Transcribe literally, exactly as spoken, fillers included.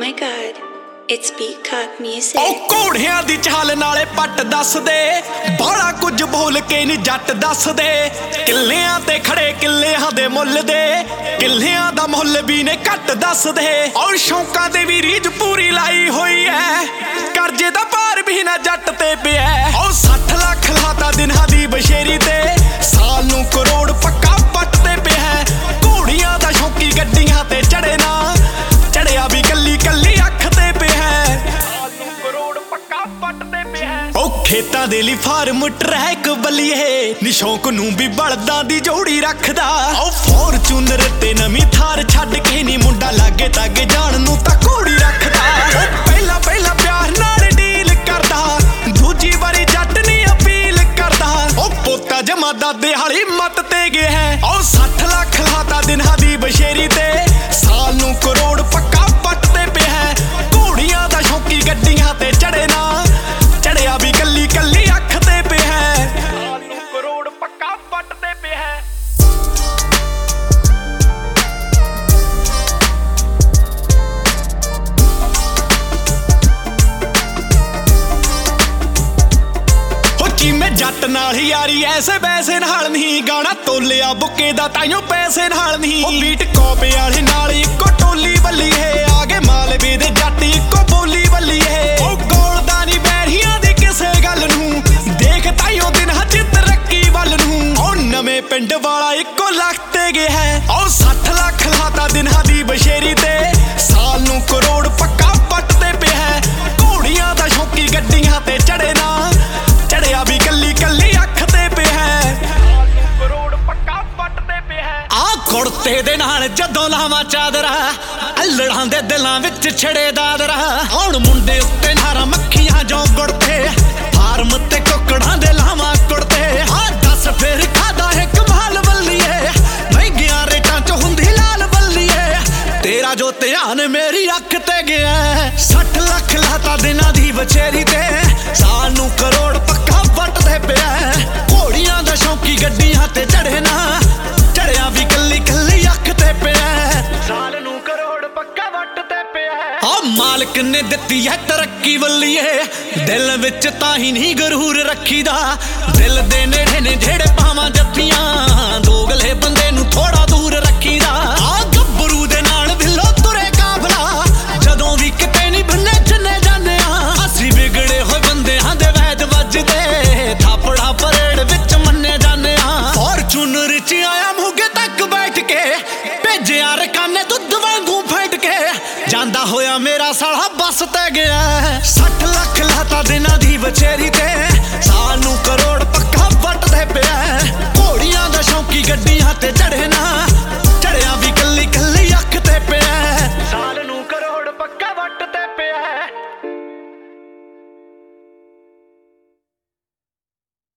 my god, it's Peacock Music. ਉਹ ਘੋੜਿਆਂ ਦੀ ਚਾਲ ਨਾਲੇ ਪੱਟ ਦੱਸਦੇ, ਬੜਾ ਕੁਝ ਬੋਲ ਕੇ ਨੀ ਜੱਟ ਦੱਸਦੇ। ਕਿੱਲਿਆਂ ਤੇ ਖੜੇ ਕਿੱਲਿਆਂ ਦੇ ਮੁੱਲ ਦੇ, ਕਿੱਲਿਆਂ ਦਾ ਮੁੱਲ ਵੀ ਨੇ ਘੱਟ ਦੱਸਦੇ। ਔਰ ਸ਼ੌਂਕਾਂ ਦੇ ਵੀ ਰੀਝ ਪੂਰੀ ਲਾਈ ਹੋਈ ਐ, ਕਰਜ਼ੇ ਦਾ ਭਾਰ ਵੀ ਨਾ ਜੱਟ ਤੇ ਪਿਆ। ਉਹ ਸੱਠ ਲੱਖ ਲਾਤਾ ਦਿਨਾਂ ਦੀ ਬਸ਼ੇਰੀ ਤੇ, ਸਾਲ ਨੂੰ ਕਰੋੜ ਪੱਕਾ ਪੱਟ ਤੇ ਪਿਆ। ਘੋੜੀਆਂ ਦਾ ਸ਼ੌਂਕੀ ਗੱਡੀਆਂ ਤੇ ਚੜੇ ਨਾ, ਚੜਿਆ ਵੀ ਕੱਲੀ ਕੱਲੀ ਅੱਖ ਤੇ ਪਿਆ। ਉਹ ਖੇਤਾਂ ਦੇ ਲਈ ਫਾਰਮ ਟਰੈਕ ਬੱਲੀਏ, ਨੀ ਸ਼ੌਂਕ ਨੂੰ ਵੀ ਬਲਦਾਂ ਦੀ ਜੋੜੀ ਰੱਖਦਾ। ਉਹ ਫੋਰਚੂਨਰ ਤੇ ਨਵੀਂ ਥਾਰ ਛੱਡ ਕੇ ਨੀ ਮੁੰਡਾ ਲਾਗੇ ਤਾਗੇ ਜਾਣ ਨੂੰ ਤਾਂ ਘੋੜੀ ਰੱਖਦਾ। ਉਹ ਪਹਿਲਾਂ ਪਹਿਲਾਂ ਪਿਆਰ ਨਾਲ ਡੀਲ ਕਰਦਾ, ਦੂਜੀ ਵਾਰੀ ਜੱਟ ਨੀ ਅਪੀਲ ਕਰਦਾ। ਉਹ ਪੋਤਾ ਜਮਾ ਦਾਦੇ ਵਾਲੀ ਮੱਤ ਤੇ ਗਿਆ। ਉਹ ਸੱਠ ਲੱਖ ਲਾਤਾ ਦਿਨਾਂ ਦੀ ਬਸ਼ੇਰੀ ਤੇ, ਸਾਲ ਨੂੰ ਕਰੋੜ ਪੱਕਾ ਪੱਟ ਤੇ ਪਿਆ। ਘੋੜੀਆਂ ਦਾ ਸ਼ੌਂਕੀ ਗੱਡੀਆਂ ਤੇ ਚੜੇ ਨਾ, ਚੜਿਆ ਵੀ ਕੱਲੀ ਕੱਲੀ ਅੱਖ ਤੇ ਪਿਆ। ਸਾਲ ਨੂੰ ਕਰੋੜ ਪੱਕਾ ਪੱਟ ਤੇ ਪਿਆ। ਮੈਂ ਜੱਟ ਨਾਲ ਯਾਰੀ ਐਸੇ ਵੈਸੇ ਨਾਲ ਨਹੀਂ, ਗਾਣਾ ਤੋਲਿਆ ਬੁੱਕੇ ਦਾ ਤਾਈਓ ਪੈਸੇ ਨਾਲ ਨਹੀਂ। ਉਹ ਬੀਟ ਕੋਪੇ ਵਾਲੇ ਨਾਲ ਇੱਕੋ ਟੋਲੀ ਬੱਲੀ ਹੈ, ਆ ਗਏ ਮਾਲਵੇ ਦੇ ਜੱਟ ਇੱਕੋ ਬੋਲੀ ਬੱਲੀ ਹੈ। ਉਹ ਗੋਲਦਾ ਨੀ ਬੈਰੀਆਂ ਦੀ ਕਿਸੇ ਗੱਲ ਨੂੰ, ਦੇਖ ਤਾਈਓ ਦਿਨ ਹੱਜ ਤਰੱਕੀ ਵੱਲ ਨੂੰ। ਉਹ ਨਵੇਂ ਪਿੰਡ ਵਾਲਾ ਇੱਕੋ ਲੱਖ ਤੇ ਗਿਆ ਹੈ। ਉਹ ਸੱਠ ਲੱਖ ਲਾਤਾ ਦਿਨਾਂ ਦੀ ਬਸ਼ੇਰੀ ਤੇ, ਸਾਲ ਨੂੰ ਕਰੋੜ ਪੱਕਾ ਪੱਟ ਤੇ ਪਿਆ। ਘੋੜੀਆਂ ਦਾ ਸ਼ੌਂਕੀ ਗੱਡੀਆਂ ਤੇ ਚੜੇ ਨਾ, ਚੜਿਆ ਵੀ ਕੱਲੀ ਕੱਲੀ ਅੱਖ ਤੇ ਪਿਆ। ਕਰੋੜ ਪੱਕਾ ਪੱਟ ਤੇ ਪਿਆ। ਆ ਕੁੜਤੇ ਦੇ ਨਾਲ ਜਦੋਂ ਲਾਵਾਂ ਚਾਦਰਾ, ਅਲੜਾਂ ਦੇ ਦਿਲਾਂ ਵਿੱਚ ਛੜੇ ਦਾਦਰਾ। ਹੁਣ ਮੁੰਡੇ ਉੱਤੇ ਨਾਰਾ ਮੱਖੀਆਂ ਜੋ ਗੁੜਤੇ, ਫਾਰਮ ਤੇ ਕੁੱਕੜਾਂ ਦੇ ਲਾਵਾਂ ਕੁੜਤੇ। ਆ ਦੱਸ ਫੇਰ ਖਾਦਾ ਹੈ ਕਮਾਲ ਬੱਲੀਏ, ਮਹਿੰਗੀਆਂ ਰੇਟਾਂ ਚ ਹੁੰਦੀ ਲਾਲ ਬੱਲੀਏ। ਤੇਰਾ ਜੋ ਧਿਆਨ ਮੇਰੀ ਅੱਖ ਤੇ ਗਿਆ, ਸੱਠ ਲੱਖ ਲਾਤਾ ਦਿਨਾਂ ਦੀ ਬਚੇਰੀ ਤੇ, ਸਾਲ ਨੂੰ ਕਰੋੜ ਪੱਕਾ ਵੱਟ ਤੇ ਪਿਆ। ਘੋੜੀਆਂ ਦਾ ਸ਼ੌਂਕੀ ਗੱਡੀਆਂ ਤੇ ਚੜੇ ਨਾ, ਚੜਿਆ ਵੀ ਕੱਲੀ ਕੱਲੀ ਅੱਖ ਤੇ ਪਿਆ। ਸਾਲ ਨੂੰ ਕਰੋੜ ਪੱਕਾ ਵੱਟ ਤੇ ਪਿਆ। ਆ ਮਾਲਕ ਨੇ ਦਿੱਤੀ ਹੈ ਤਰੱਕੀ ਵੱਲੀਏ, ਦਿਲ ਵਿੱਚ ਤਾਂ ਹੀ ਨਹੀਂ ਗਰੂਰ ਰੱਖੀਦਾ। ਦਿਲ ਦੇ ਨੇੜੇ ਨੇ ਜਿਹੜੇ ਪਾਵਾਂ ਜੱਫੀਆਂ, ਦੋਗਲੇ ਬੰਦੇ ਨੂੰ ਥੋੜਾ ਦੂਰ ਰੱਖੀਦਾ। ਆ ਗੱਭਰੂ ਦੇ ਨਾਲ ਵਿਲੋ ਤੁਰੇ ਕਾਫਲਾ, ਜਦੋਂ ਵੀ ਕਿਤੇ ਨਹੀਂ ਬੰਨੇ ਚੰਨੇ ਜਾਂਦੇ ਆ। ਅਸੀਂ ਵਿਗੜੇ ਹੋਏ ਬੰਦਿਆਂ ਦੇ ਵੈਦ ਵੱਜਦੇ, ਥਾਪੜਾ ਪਰੇਡ ਵਿੱਚ ਮੰਨੇ ਜਾਂਦੇ ਆ। ਫੋਰਚੂਨਰ ਚ ਆਇਆ ਮੋਗੇ ਤੱਕ ਬੈਠ ਕੇ, ਭੇਜਿਆ ਰਕਾਨੇ ਦੁੱਧ ਵਾਂਗੂ ਫੈਂਟ ਕੇ। ਜਾਂਦਾ ਹੋਇਆ ਮੇਰਾ ਸਾਲਾ ਬੱਸ ਤੇ ਗਿਆ, ਸੱਠ ਲੱਖ ਲਾਤਾ ਦਿਨਾਂ ਦੀ ਬਚੇਰੀ ਤੇ,